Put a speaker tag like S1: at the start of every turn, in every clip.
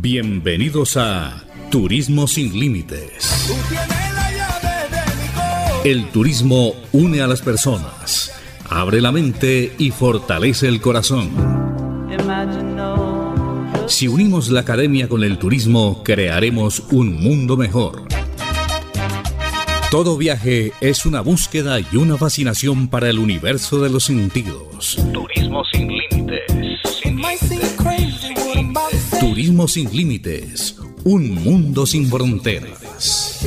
S1: Bienvenidos a Turismo sin Límites. El turismo une a las personas, abre la mente y fortalece el corazón. Si unimos la academia con el turismo, crearemos un mundo mejor. Todo viaje es una búsqueda y una fascinación para el universo de los sentidos. Turismo sin límites. Turismo sin límites. Un mundo sin fronteras.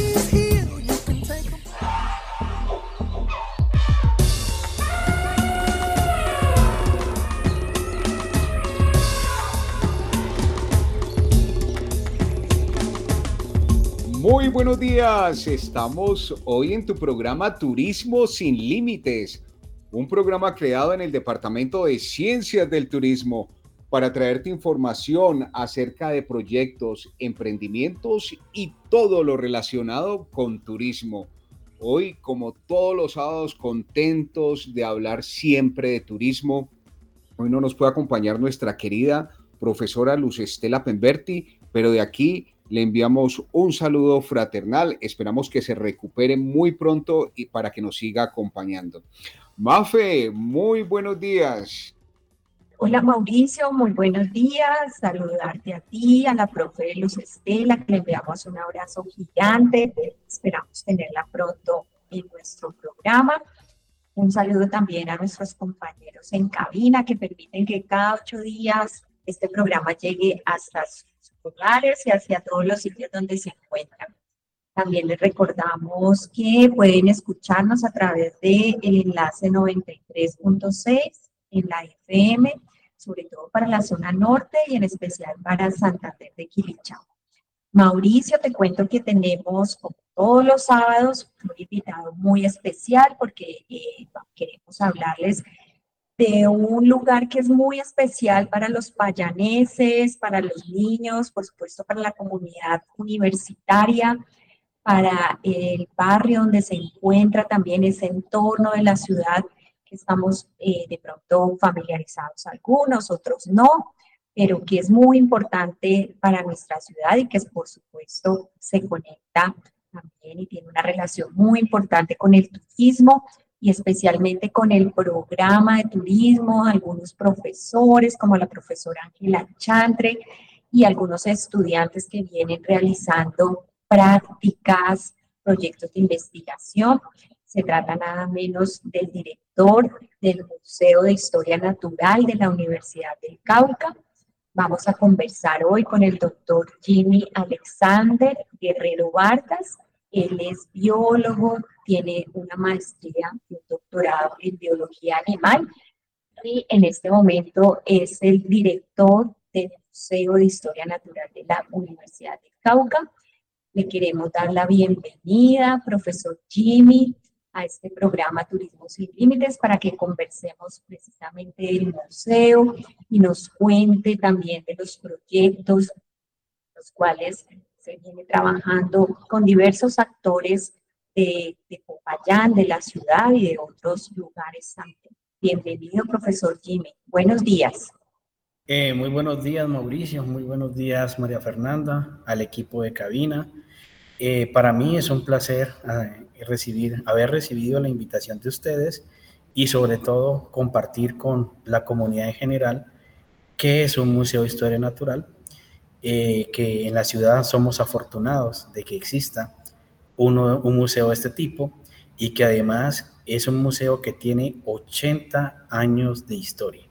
S2: Muy buenos días, estamos hoy en tu programa Turismo sin Límites, un programa creado en el Departamento de Ciencias del Turismo para traerte información acerca de proyectos, emprendimientos y todo lo relacionado con turismo. Hoy, como todos los sábados, contentos de hablar siempre de turismo. Hoy no nos puede acompañar nuestra querida profesora Luz Estela Pemberti, pero de aquí le enviamos un saludo fraternal. Esperamos que se recupere muy pronto y para que nos siga acompañando. Mafe, muy buenos días.
S3: Hola Mauricio, muy buenos días. Saludarte a ti, a la profe Luz Estela, que le enviamos un abrazo gigante. Esperamos tenerla pronto en nuestro programa. Un saludo también a nuestros compañeros en cabina que permiten que cada 8 días este programa llegue hasta sus hogares y hacia todos los sitios donde se encuentran. También les recordamos que pueden escucharnos a través del enlace 93.6 en la FM, sobre todo para la zona norte y en especial para Santander de Quilichao. Mauricio, te cuento que tenemos, como todos los sábados, un invitado muy especial porque queremos hablarles de un lugar que es muy especial para los payaneses, para los niños, por supuesto para la comunidad universitaria, para el barrio donde se encuentra también ese entorno de la ciudad que estamos de pronto familiarizados algunos, otros no, pero que es muy importante para nuestra ciudad y que por supuesto se conecta también y tiene una relación muy importante con el turismo y especialmente con el programa de turismo, algunos profesores como la profesora Ángela Chantre y algunos estudiantes que vienen realizando prácticas, proyectos de investigación. Se trata nada menos del director del Museo de Historia Natural de la Universidad del Cauca. Vamos a conversar hoy con el doctor Jimmy Alexander Guerrero Vargas. Él es biólogo, tiene una maestría y un doctorado en biología animal y en este momento es el director del Museo de Historia Natural de la Universidad del Cauca. Le queremos dar la bienvenida, profesor Jimmy, a este programa Turismo Sin Límites para que conversemos precisamente del museo y nos cuente también de los proyectos los cuales se viene trabajando con diversos actores de Popayán, de la ciudad y de otros lugares también. Bienvenido, profesor Jimmy. Buenos días.
S4: Muy buenos días, Mauricio. Muy buenos días, María Fernanda, al equipo de cabina. Para mí es un placer haber recibido la invitación de ustedes y sobre todo compartir con la comunidad en general qué es un museo de historia natural, que en la ciudad somos afortunados de que exista un museo de este tipo y que además es un museo que tiene 80 años de historia.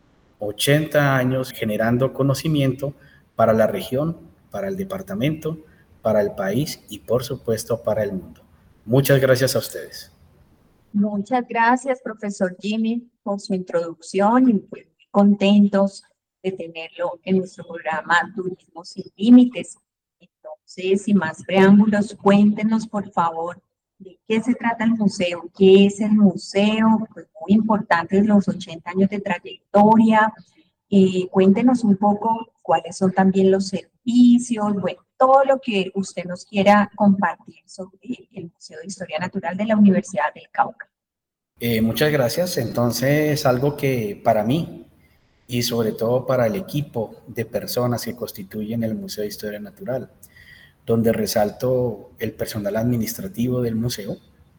S4: 80 años generando conocimiento para la región, para el departamento, para el país y por supuesto para el mundo. Muchas gracias a ustedes.
S3: Muchas gracias, profesor Jimmy, por su introducción y muy contentos de tenerlo en nuestro programa Turismo Sin Límites. Entonces, sin más preámbulos, cuéntenos por favor de qué se trata el museo, qué es el museo, pues muy importantes los 80 años de trayectoria. Cuéntenos un poco cuáles son también los servicios, bueno, todo lo que usted nos quiera compartir sobre el Museo de Historia Natural de la Universidad del Cauca.
S4: Muchas gracias. Entonces, algo que para mí y sobre todo para el equipo de personas que constituyen el Museo de Historia Natural, donde resalto el personal administrativo del museo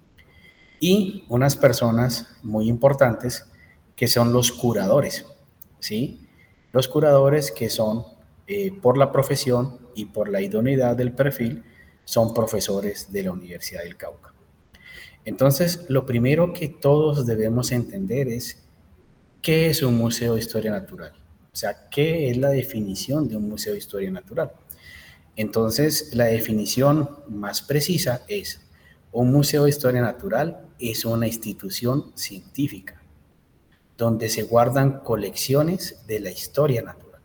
S4: y unas personas muy importantes que son los curadores, ¿sí? Los curadores que son, por la profesión y por la idoneidad del perfil, son profesores de la Universidad del Cauca. Entonces, lo primero que todos debemos entender es qué es un museo de historia natural. O sea, ¿qué es la definición de un museo de historia natural? Entonces, la definición más precisa es: un museo de historia natural es una institución científica donde se guardan colecciones de la historia natural,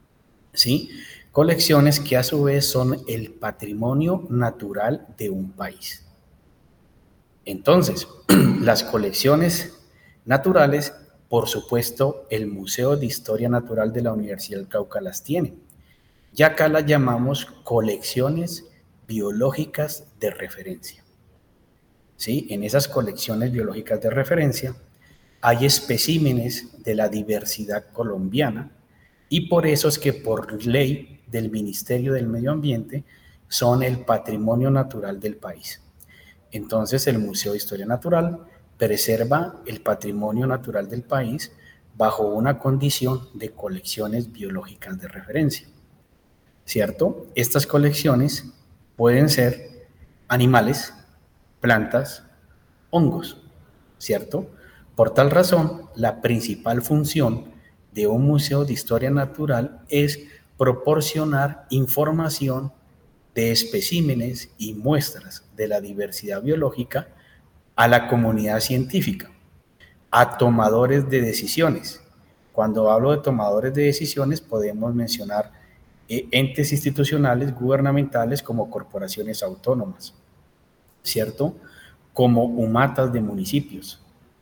S4: ¿sí? Colecciones que a su vez son el patrimonio natural de un país. Entonces, las colecciones naturales, por supuesto, el Museo de Historia Natural de la Universidad del Cauca las tiene. Y acá las llamamos colecciones biológicas de referencia. ¿Sí? En esas colecciones biológicas de referencia hay especímenes de la diversidad colombiana y por eso es que por ley del Ministerio del Medio Ambiente son el patrimonio natural del país. Entonces el Museo de Historia Natural preserva el patrimonio natural del país bajo una condición de colecciones biológicas de referencia, ¿cierto? Estas colecciones pueden ser animales, plantas, hongos, ¿cierto? Por tal razón, la principal función de un museo de historia natural es proporcionar información de especímenes y muestras de la diversidad biológica a la comunidad científica, a tomadores de decisiones. Cuando hablo de tomadores de decisiones, podemos mencionar entes institucionales gubernamentales como corporaciones autónomas, ¿cierto? Como humatas de municipios,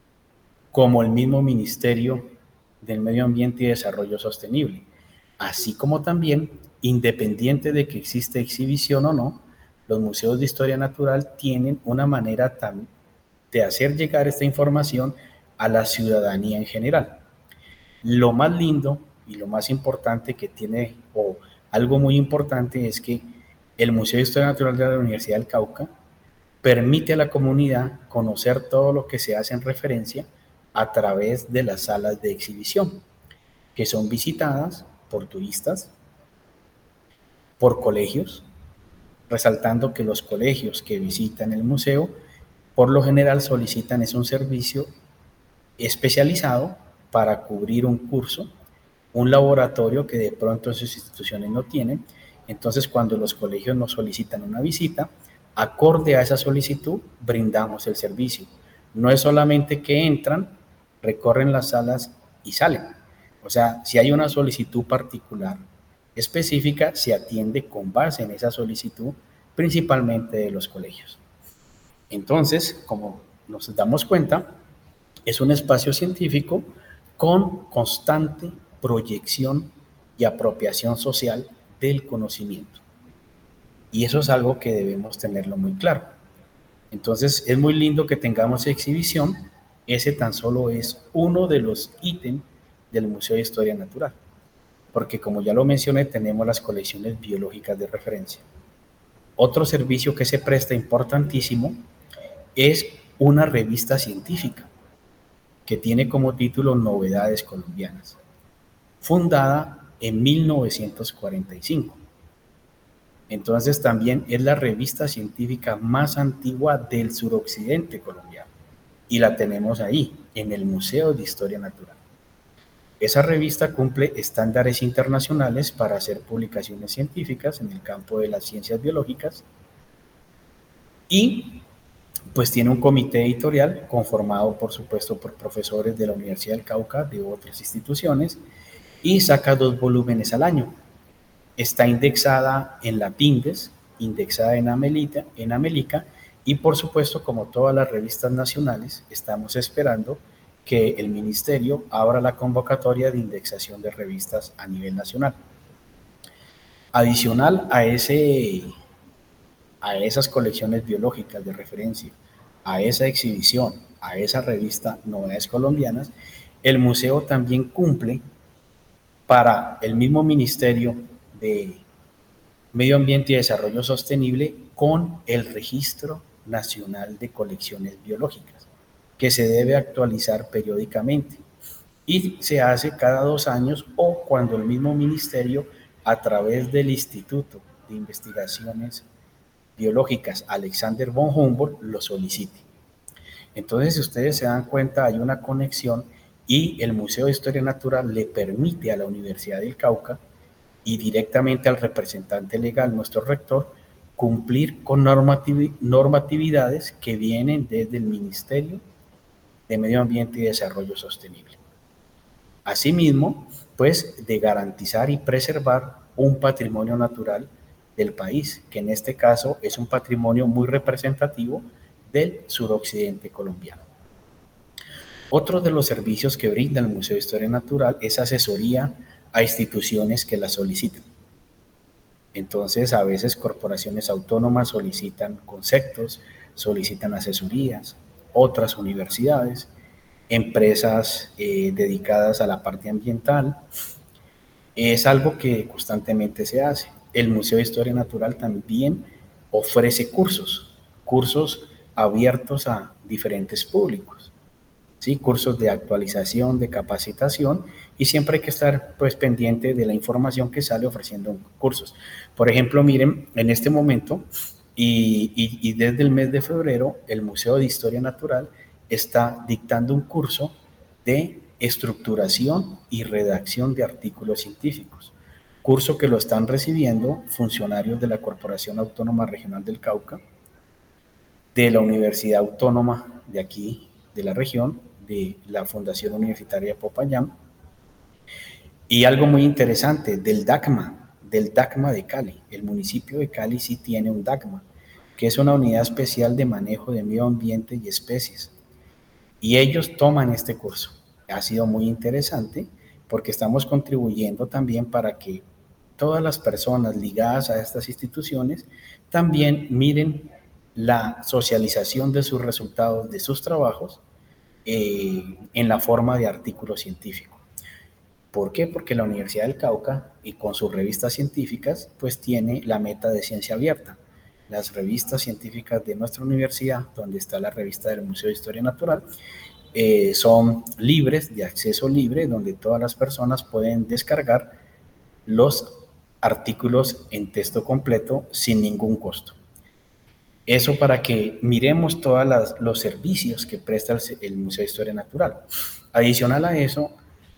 S4: como el mismo Ministerio del Medio Ambiente y Desarrollo Sostenible, así como también, independiente de que existe exhibición o no, los museos de historia natural tienen una manera de hacer llegar esta información a la ciudadanía en general. Lo más lindo y lo más importante que tiene, o algo muy importante, es que el Museo de Historia Natural de la Universidad del Cauca permite a la comunidad conocer todo lo que se hace en referencia a través de las salas de exhibición, que son visitadas por turistas, por colegios, resaltando que los colegios que visitan el museo por lo general solicitan un servicio especializado para cubrir un curso, un laboratorio que de pronto sus instituciones no tienen. Entonces, cuando los colegios nos solicitan una visita, acorde a esa solicitud, brindamos el servicio. No es solamente que entran, recorren las salas y salen. O sea, si hay una solicitud particular específica, se atiende con base en esa solicitud, principalmente de los colegios. Entonces, como nos damos cuenta, es un espacio científico con constante proyección y apropiación social del conocimiento. Y eso es algo que debemos tenerlo muy claro. Entonces, es muy lindo que tengamos exhibición. Ese tan solo es uno de los ítems del Museo de Historia Natural, porque como ya lo mencioné, tenemos las colecciones biológicas de referencia. Otro servicio que se presta importantísimo es una revista científica que tiene como título Novedades Colombianas, fundada en 1945. Entonces también es la revista científica más antigua del suroccidente colombiano y la tenemos ahí, en el Museo de Historia Natural. Esa revista cumple estándares internacionales para hacer publicaciones científicas en el campo de las ciencias biológicas y pues tiene un comité editorial conformado, por supuesto, por profesores de la Universidad del Cauca, de otras instituciones, y saca 2 volúmenes al año. Está indexada en la PINDES, indexada en Amelica, y por supuesto, como todas las revistas nacionales, estamos esperando que el ministerio abra la convocatoria de indexación de revistas a nivel nacional. Adicional a esas colecciones biológicas de referencia, a esa exhibición, a esa revista Novedades Colombianas, el museo también cumple para el mismo Ministerio de Medio Ambiente y Desarrollo Sostenible con el Registro Nacional de Colecciones Biológicas, que se debe actualizar periódicamente y se hace cada 2 años o cuando el mismo ministerio, a través del Instituto de Investigaciones Biológicas Alexander von Humboldt, lo solicite. Entonces, si ustedes se dan cuenta, hay una conexión y el Museo de Historia Natural le permite a la Universidad del Cauca y directamente al representante legal, nuestro rector, cumplir con normatividades que vienen desde el Ministerio de Medio Ambiente y Desarrollo Sostenible. Asimismo, pues de garantizar y preservar un patrimonio natural del país, que en este caso es un patrimonio muy representativo del suroccidente colombiano. Otro de los servicios que brinda el Museo de Historia Natural es asesoría a instituciones que la solicitan. Entonces, a veces corporaciones autónomas solicitan conceptos, solicitan asesorías, otras universidades, empresas dedicadas a la parte ambiental. Es algo que constantemente se hace. El Museo de Historia Natural también ofrece cursos abiertos a diferentes públicos, ¿sí? Cursos de actualización, de capacitación, y siempre hay que estar pues pendiente de la información que sale ofreciendo cursos. Por ejemplo, miren, en este momento y desde el mes de febrero, el Museo de Historia Natural está dictando un curso de estructuración y redacción de artículos científicos, curso que lo están recibiendo funcionarios de la Corporación Autónoma Regional del Cauca, de la Universidad Autónoma de aquí, de la región, de la Fundación Universitaria de Popayán, y algo muy interesante, del DACMA de Cali. El municipio de Cali sí tiene un DACMA, que es una unidad especial de manejo de medio ambiente y especies, y ellos toman este curso. Ha sido muy interesante porque estamos contribuyendo también para que todas las personas ligadas a estas instituciones también miren la socialización de sus resultados, de sus trabajos, en la forma de artículo científico. ¿Por qué? Porque la Universidad del Cauca, y con sus revistas científicas, pues tiene la meta de ciencia abierta. Las revistas científicas de nuestra universidad, donde está la revista del Museo de Historia Natural, son libres, de acceso libre, donde todas las personas pueden descargar los artículos en texto completo sin ningún costo. Eso para que miremos todos los servicios que presta el Museo de Historia Natural. Adicional a eso,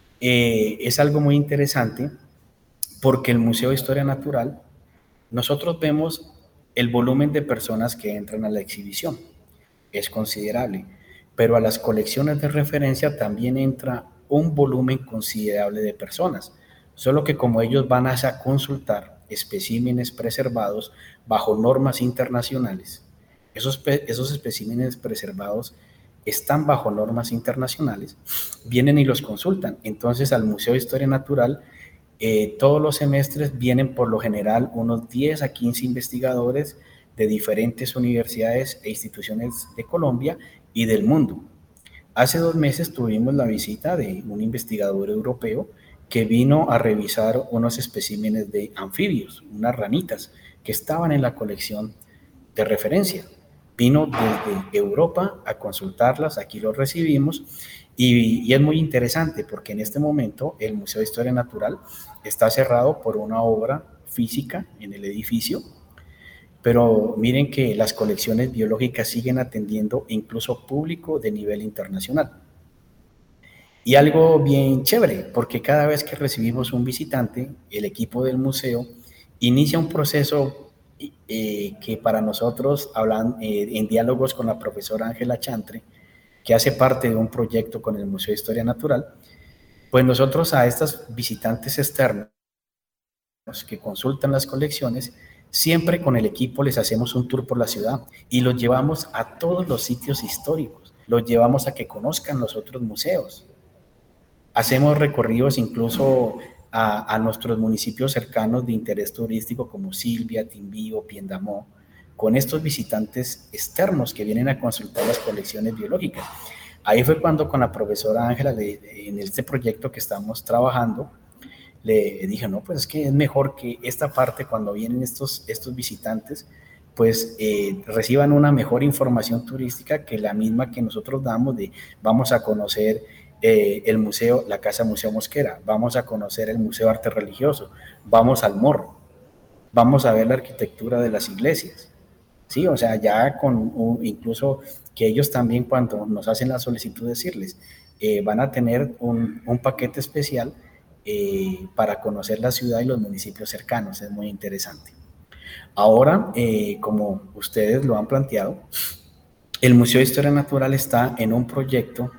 S4: es algo muy interesante porque el Museo de Historia Natural, nosotros vemos el volumen de personas que entran a la exhibición, es considerable, pero a las colecciones de referencia también entra un volumen considerable de personas, solo que como ellos van a consultar especímenes preservados bajo normas internacionales, esos especímenes preservados están bajo normas internacionales, vienen y los consultan. Entonces al Museo de Historia Natural todos los semestres vienen por lo general unos 10 a 15 investigadores de diferentes universidades e instituciones de Colombia y del mundo. Hace 2 meses tuvimos la visita de un investigador europeo que vino a revisar unos especímenes de anfibios, unas ranitas que estaban en la colección de referencia. Vino desde Europa a consultarlas, aquí los recibimos, y es muy interesante porque en este momento el Museo de Historia Natural está cerrado por una obra física en el edificio, pero miren que las colecciones biológicas siguen atendiendo incluso público de nivel internacional. Y algo bien chévere, porque cada vez que recibimos un visitante, el equipo del museo inicia un proceso que para nosotros, en diálogos con la profesora Ángela Chantre, que hace parte de un proyecto con el Museo de Historia Natural, pues nosotros a estos visitantes externos que consultan las colecciones, siempre con el equipo les hacemos un tour por la ciudad y los llevamos a todos los sitios históricos, los llevamos a que conozcan los otros museos. Hacemos recorridos incluso a nuestros municipios cercanos de interés turístico como Silvia, Timbío, Piendamó, con estos visitantes externos que vienen a consultar las colecciones biológicas. Ahí fue cuando con la profesora Ángela, en este proyecto que estamos trabajando, le dije, no, pues es que es mejor que esta parte, cuando vienen estos visitantes, pues reciban una mejor información turística que la misma que nosotros damos de vamos a conocer el museo, la Casa Museo Mosquera, vamos a conocer el Museo de Arte Religioso, vamos al Morro, vamos a ver la arquitectura de las iglesias. Sí, o sea, ya incluso que ellos también cuando nos hacen la solicitud decirles, van a tener un paquete especial para conocer la ciudad y los municipios cercanos, es muy interesante. Ahora, como ustedes lo han planteado, el Museo de Historia Natural está en un proyecto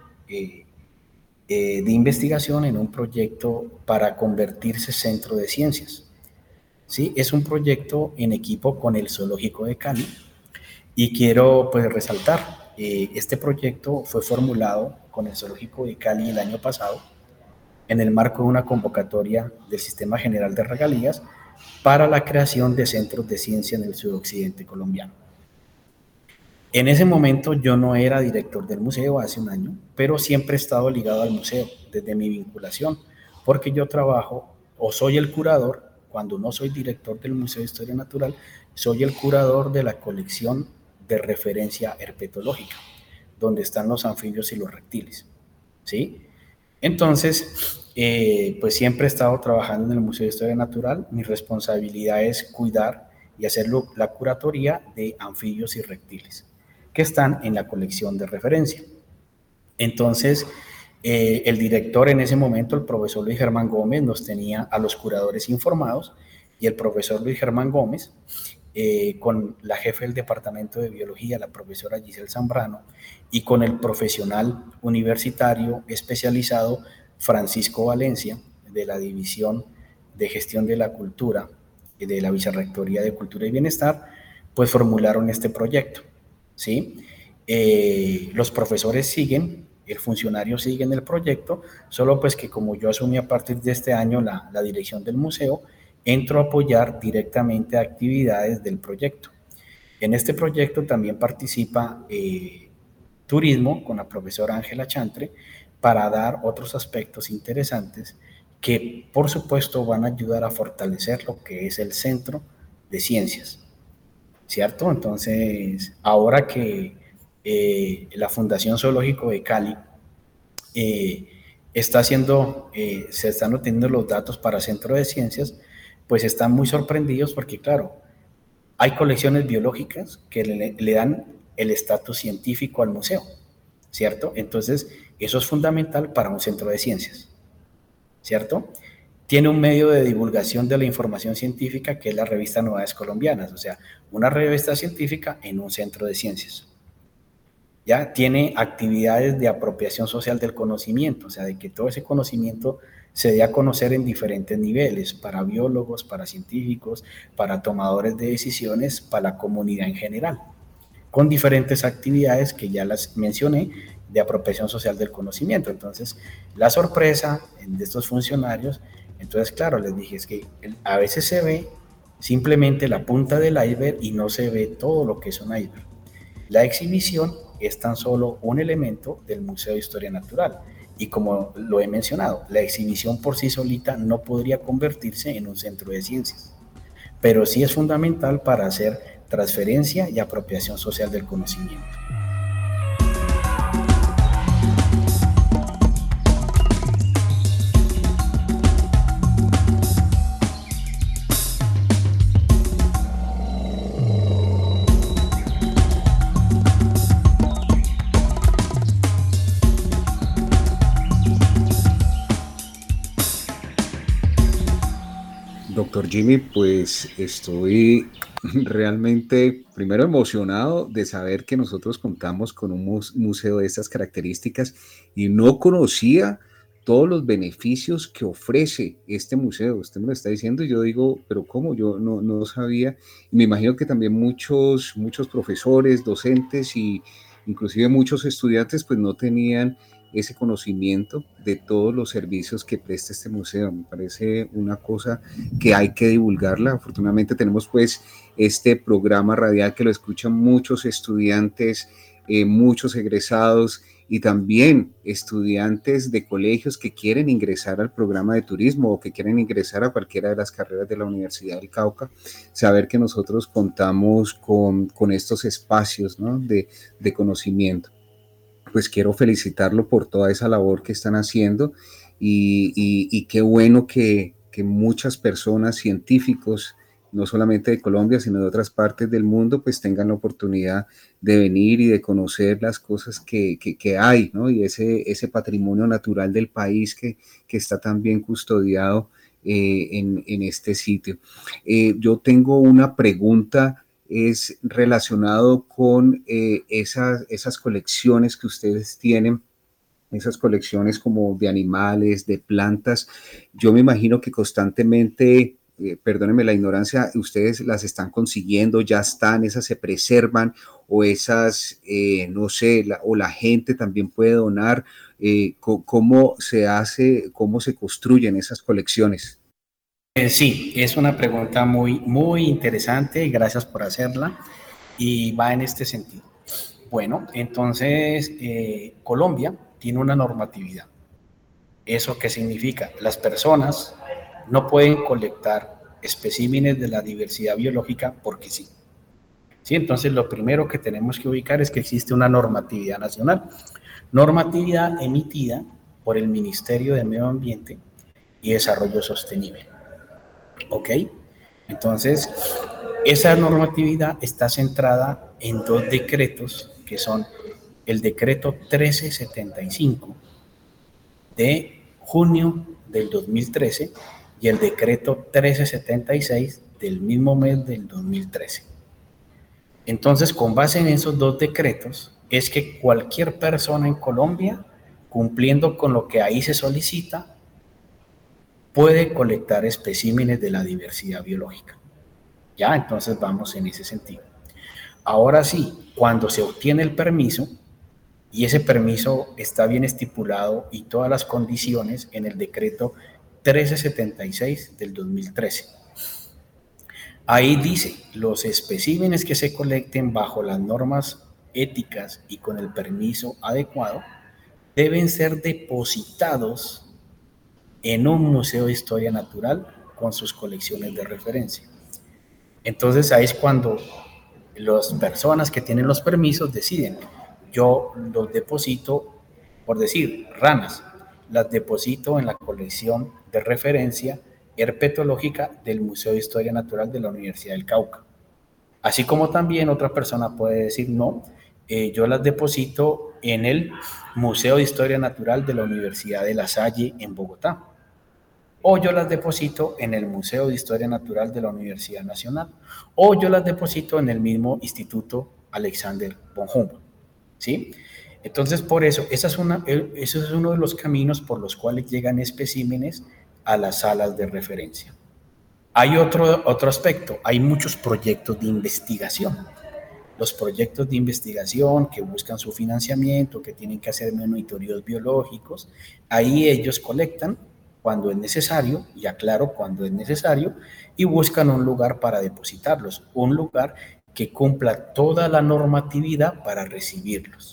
S4: de investigación, en un proyecto para convertirse centro de ciencias. ¿Sí? Es un proyecto en equipo con el Zoológico de Cali y quiero pues resaltar, este proyecto fue formulado con el Zoológico de Cali el año pasado en el marco de una convocatoria del Sistema General de Regalías para la creación de centros de ciencia en el suroccidente colombiano. En ese momento yo no era director del museo hace un año, pero siempre he estado ligado al museo desde mi vinculación, porque yo trabajo o soy el curador. Cuando no soy director del Museo de Historia Natural, soy el curador de la colección de referencia herpetológica, donde están los anfibios y los reptiles, ¿sí? Entonces, pues siempre he estado trabajando en el Museo de Historia Natural. Mi responsabilidad es cuidar y hacer la curatoría de anfibios y reptiles que están en la colección de referencia. Entonces, el director en ese momento, el profesor Luis Germán Gómez, nos tenía a los curadores informados, y el profesor Luis Germán Gómez, con la jefe del departamento de biología, la profesora Giselle Zambrano, y con el profesional universitario especializado Francisco Valencia, de la División de Gestión de la Cultura de la Vicerrectoría de Cultura y Bienestar, pues formularon este proyecto, ¿sí? Los profesores siguen, el funcionario sigue en el proyecto, solo pues que como yo asumí a partir de este año la dirección del museo, entro a apoyar directamente actividades del proyecto. En este proyecto también participa turismo con la profesora Ángela Chantre para dar otros aspectos interesantes que por supuesto van a ayudar a fortalecer lo que es el centro de ciencias, ¿cierto? Entonces, ahora que la Fundación Zoológico de Cali está haciendo, se están obteniendo los datos para Centro de Ciencias, pues están muy sorprendidos porque, claro, hay colecciones biológicas que le dan el estatus científico al museo, ¿cierto? Entonces, eso es fundamental para un centro de ciencias, ¿cierto? Tiene un medio de divulgación de la información científica que es la revista Novedades Colombianas, o sea, una revista científica en un centro de ciencias. Ya tiene actividades de apropiación social del conocimiento, o sea, de que todo ese conocimiento se dé a conocer en diferentes niveles, para biólogos, para científicos, para tomadores de decisiones, para la comunidad en general, con diferentes actividades que ya las mencioné de apropiación social del conocimiento. Entonces, la sorpresa de estos funcionarios, entonces, claro, les dije, es que a veces se ve simplemente la punta del iceberg y no se ve todo lo que es un iceberg. La exhibición es tan solo un elemento del Museo de Historia Natural. Y como lo he mencionado, la exhibición por sí solita no podría convertirse en un centro de ciencias, pero sí es fundamental para hacer transferencia y apropiación social del conocimiento.
S2: Doctor Jimmy, pues estoy realmente primero emocionado de saber que nosotros contamos con un museo de estas características y no conocía todos los beneficios que ofrece este museo. Usted me lo está diciendo y yo digo, pero ¿cómo? Yo no sabía. Y me imagino que también muchos profesores, docentes y inclusive muchos estudiantes pues no tenían ese conocimiento de todos los servicios que presta este museo. Me parece una cosa que hay que divulgarla. Afortunadamente tenemos pues este programa radial que lo escuchan muchos estudiantes, muchos egresados y también estudiantes de colegios que quieren ingresar al programa de turismo o que quieren ingresar a cualquiera de las carreras de la Universidad del Cauca, saber que nosotros contamos con estos espacios, ¿no?, de conocimiento. Pues quiero felicitarlo por toda esa labor que están haciendo y qué bueno que muchas personas, científicos, no solamente de Colombia, sino de otras partes del mundo, pues tengan la oportunidad de venir y de conocer las cosas que hay, ¿no? Y ese patrimonio natural del país que está tan bien custodiado en este sitio. Yo tengo una pregunta, es relacionado con esas colecciones que ustedes tienen, esas colecciones como de animales, de plantas. Yo me imagino que constantemente, perdónenme la ignorancia, ustedes las están consiguiendo, ya están, esas se preservan, o esas, no sé, o la gente también puede donar. ¿Cómo se hace, cómo se construyen esas colecciones?
S4: Sí, es una pregunta muy, muy interesante y gracias por hacerla, y va en este sentido. Bueno, entonces Colombia tiene una normatividad. ¿Eso qué significa? Las personas no pueden colectar especímenes de la diversidad biológica porque sí. ¿Sí? Entonces lo primero que tenemos que ubicar es que existe una normatividad nacional, normatividad emitida por el Ministerio de Medio Ambiente y Desarrollo Sostenible. ¿Ok? Entonces, esa normatividad está centrada en dos decretos, que son el decreto 1375 de junio del 2013 y el decreto 1376 del mismo mes del 2013. Entonces, con base en esos dos decretos, es que cualquier persona en Colombia, cumpliendo con lo que ahí se solicita, puede colectar especímenes de la diversidad biológica. Ya, entonces vamos en ese sentido. Ahora sí, cuando se obtiene el permiso, y ese permiso está bien estipulado y todas las condiciones en el decreto 1376 del 2013. Ahí dice, los especímenes que se colecten bajo las normas éticas y con el permiso adecuado deben ser depositados en un museo de historia natural con sus colecciones de referencia. Entonces ahí es cuando las personas que tienen los permisos deciden, yo los deposito, por decir, ranas, las deposito en la colección de referencia herpetológica del Museo de Historia Natural de la Universidad del Cauca. Así como también otra persona puede decir, no, yo las deposito en el Museo de Historia Natural de la Universidad de La Salle en Bogotá. O yo las deposito en el Museo de Historia Natural de la Universidad Nacional. O yo las deposito en el mismo Instituto Alexander von Humboldt. ¿Sí? Entonces, por eso, ese es uno de los caminos por los cuales llegan especímenes a las salas de referencia. Hay otro aspecto, hay muchos proyectos de investigación. Los proyectos de investigación que buscan su financiamiento, que tienen que hacer monitoreos biológicos, ahí ellos colectan cuando es necesario, y aclaro, cuando es necesario, y buscan un lugar para depositarlos, un lugar que cumpla toda la normatividad para recibirlos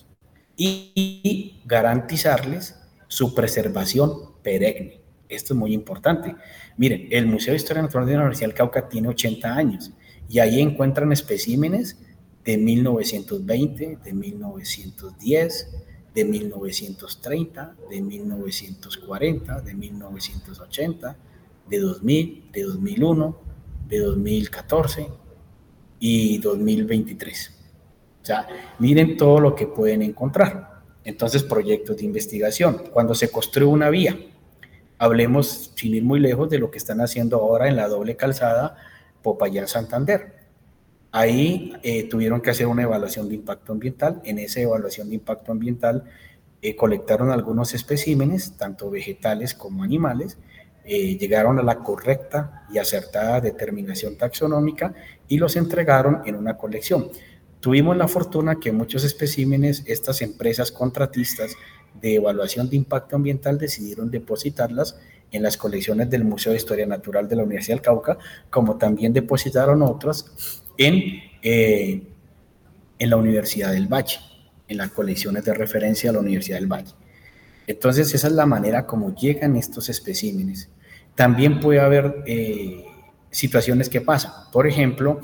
S4: y garantizarles su preservación perenne. Esto es muy importante. Miren, el Museo de Historia Natural de la Universidad del Cauca tiene 80 años y ahí encuentran especímenes de 1920, de 1910, de 1930, de 1940, de 1980, de 2000, de 2001, de 2014 y 2023. O sea, miren todo lo que pueden encontrar. Entonces, proyectos de investigación. Cuando se construye una vía, hablemos, sin ir muy lejos, de lo que están haciendo ahora en la doble calzada Popayán-Santander. Ahí tuvieron que hacer una evaluación de impacto ambiental. En esa evaluación de impacto ambiental colectaron algunos especímenes, tanto vegetales como animales, llegaron a la correcta y acertada determinación taxonómica y los entregaron en una colección. Tuvimos la fortuna que muchos especímenes, estas empresas contratistas de evaluación de impacto ambiental decidieron depositarlas en las colecciones del Museo de Historia Natural de la Universidad del Cauca, como también depositaron otras en la Universidad del Valle. en las colecciones de referencia de la Universidad del Valle. Entonces, esa es la manera como llegan estos especímenes. También puede haber situaciones que pasan. Por ejemplo,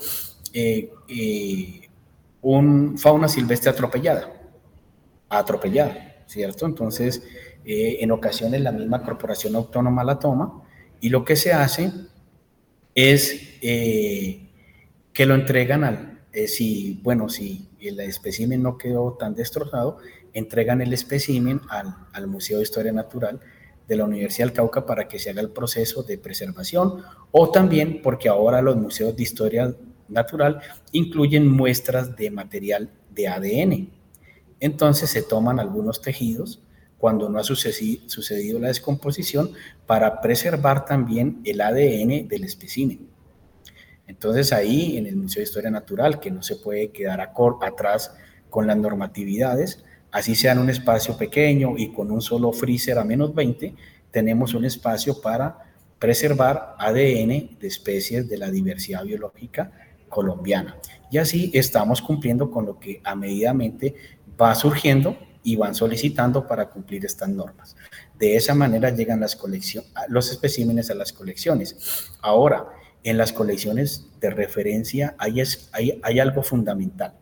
S4: un fauna silvestre atropellada, ¿cierto? Entonces, en ocasiones la misma corporación autónoma la toma y lo que se hace es que lo entregan si el espécimen no quedó tan destrozado, entregan el espécimen al Museo de Historia Natural de la Universidad del Cauca para que se haga el proceso de preservación, o también porque ahora los museos de historia natural incluyen muestras de material de ADN. Entonces se toman algunos tejidos cuando no ha sucedido la descomposición para preservar también el ADN del espécimen. Entonces ahí en el Museo de Historia Natural, que no se puede quedar atrás con las normatividades, así sea en un espacio pequeño y con un solo freezer a -20, tenemos un espacio para preservar ADN de especies de la diversidad biológica colombiana. Y así estamos cumpliendo con lo que a medidamente va surgiendo y van solicitando para cumplir estas normas. De esa manera llegan los especímenes a las colecciones. Ahora, en las colecciones de referencia hay algo fundamental.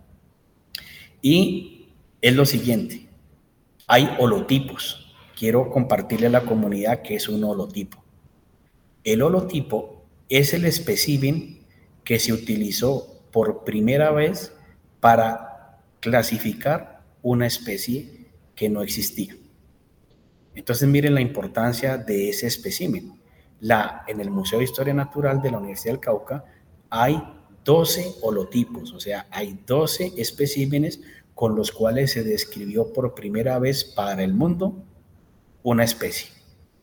S4: Y es lo siguiente, hay holotipos. Quiero compartirle a la comunidad qué es un holotipo. El holotipo es el espécimen que se utilizó por primera vez para clasificar una especie que no existía. Entonces miren la importancia de ese espécimen. En el Museo de Historia Natural de la Universidad del Cauca hay 12 holotipos, o sea, hay 12 especímenes con los cuales se describió por primera vez para el mundo una especie.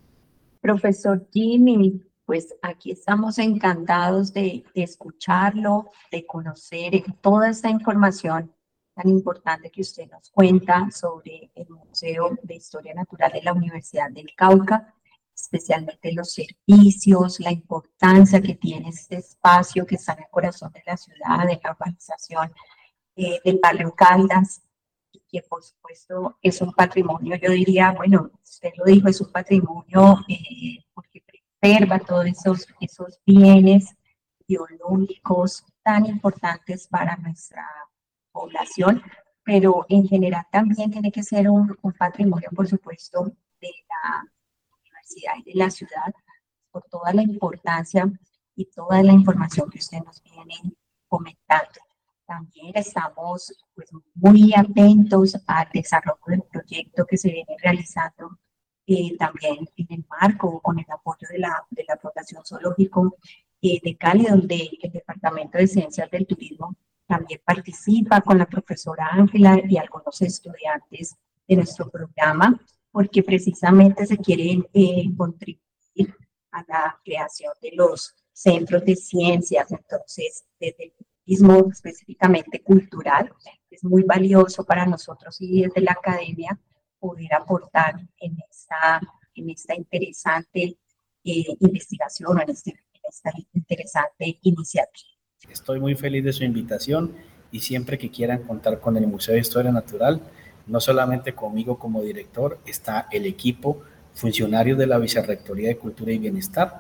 S3: Profesor Jimmy, pues aquí estamos encantados de escucharlo, de conocer toda esta información tan importante que usted nos cuenta sobre el Museo de Historia Natural de la Universidad del Cauca, especialmente los servicios, la importancia que tiene este espacio que está en el corazón de la ciudad, de la urbanización del barrio Caldas, y que por supuesto es un patrimonio, yo diría, bueno, usted lo dijo, es un patrimonio porque preserva todos esos bienes biológicos tan importantes para nuestra población, pero en general también tiene que ser un patrimonio, por supuesto, de la universidad y de la ciudad, por toda la importancia y toda la información que usted nos viene comentando. También estamos pues, muy atentos al desarrollo del proyecto que se viene realizando también en el marco con el apoyo de la Fundación Zoológico de Cali, donde el Departamento de Ciencias del Turismo también participa con la profesora Ángela y algunos estudiantes de nuestro programa, porque precisamente se quiere contribuir a la creación de los centros de ciencias. Entonces, desde el turismo específicamente cultural, es muy valioso para nosotros y desde la academia poder aportar en esta interesante investigación, en esta interesante iniciativa.
S4: Estoy muy feliz de su invitación y siempre que quieran contar con el Museo de Historia Natural, no solamente conmigo como director, está el equipo, funcionarios de la Vicerrectoría de Cultura y Bienestar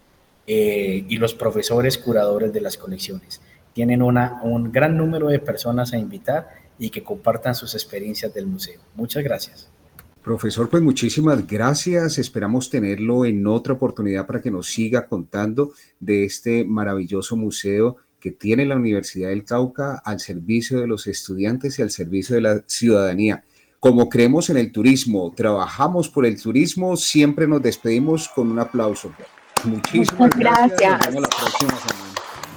S4: y los profesores curadores de las colecciones. Tienen un gran número de personas a invitar y que compartan sus experiencias del museo. Muchas gracias.
S2: Profesor, pues muchísimas gracias. Esperamos tenerlo en otra oportunidad para que nos siga contando de este maravilloso museo que tiene la Universidad del Cauca al servicio de los estudiantes y al servicio de la ciudadanía. Como creemos en el turismo, trabajamos por el turismo, siempre nos despedimos con un aplauso. Muchísimas gracias. Nos vemos la próxima semana.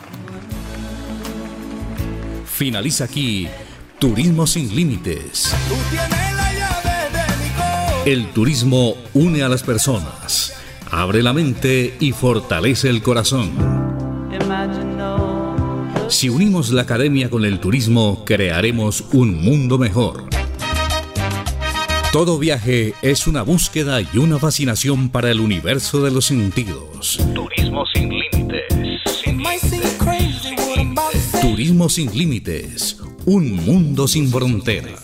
S1: Finaliza aquí Turismo sin Límites. El turismo une a las personas, abre la mente y fortalece el corazón. Si unimos la academia con el turismo, crearemos un mundo mejor. Todo viaje es una búsqueda y una fascinación para el universo de los sentidos. Turismo sin límites. Turismo sin límites. Un mundo sin fronteras.